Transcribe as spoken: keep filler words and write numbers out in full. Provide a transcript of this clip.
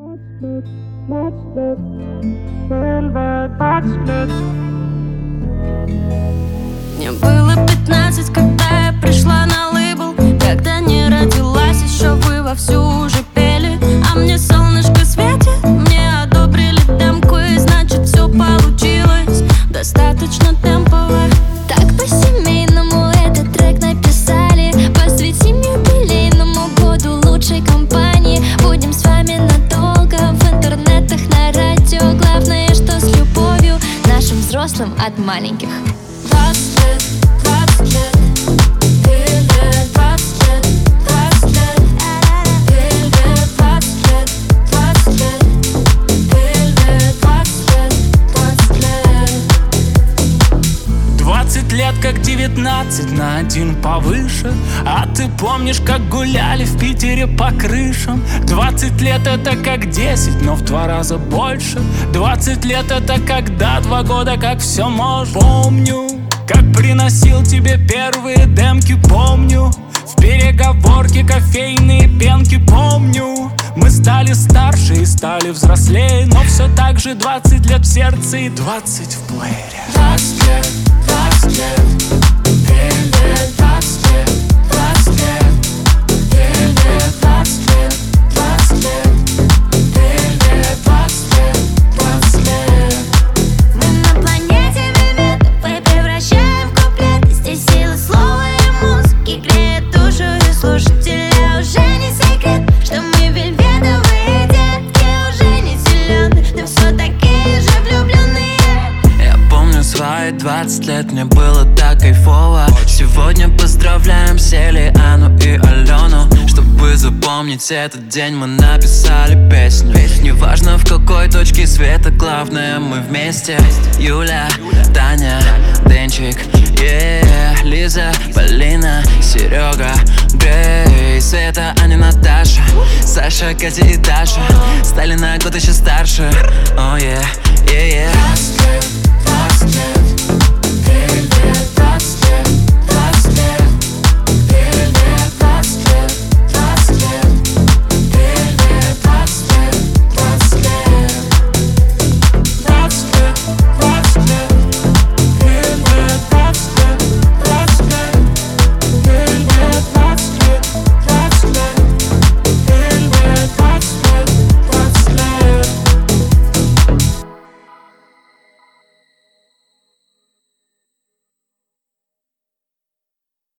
Мне было пятнадцать, когда я пришла на лейбл. Когда не родилась, еще вы вовсю уже пели. А мне солнышко светит, мне одобрили демку, и значит все получилось достаточно темпово. Так по-семейному этот трек написали. Посвятим юбилейному году лучшей компании. Будем с вами надолго в интернетах, на радио. Главное, что с любовью нашим взрослым от маленьких. Двадцать лет, двадцать лет, перед двадцать лет, двадцать лет, перед двадцать лет, двадцать лет, перед двадцать лет, двадцать лет. Двадцать лет как девятнадцать, на один повыше. А ты помнишь, как гуляли в Питере по крышам? Двадцать лет это как десять, но в два раза больше. Двадцать лет это когда два года, как все можно. Помню, как приносил тебе первые демки, помню. В переговорке кофейные пенки, помню. Мы стали старше и стали взрослее, но все так же двадцать лет в сердце и двадцать в плеере. Двадцать лет, двадцать лет, перед двадцать лет, двадцать лет, перед двадцать лет, двадцать лет, перед двадцать лет, двадцать лет. Мы на планете Вивет, мы превращаем в куплет. Здесь сила слова и музыки греет душу и слушателя. Уже не секрет, что мы вельветовые детки, уже не зеленые, но все такие же влюбленные. Я помню свои двадцать лет, мне было так кайфово. Сегодня поздравляем Сели, Анну и Алену. Чтобы запомнить этот день, мы написали песню. Неважно в какой точке света, главное мы вместе. Юля, Таня, Денчик, yeah, Лиза, Полина, Серега, Грей, Света, Аня, Наташа, Саша, Катя и Даша стали на год еще старше. Oh yeah, yeah, yeah. Двадцать лет, двадцать лет.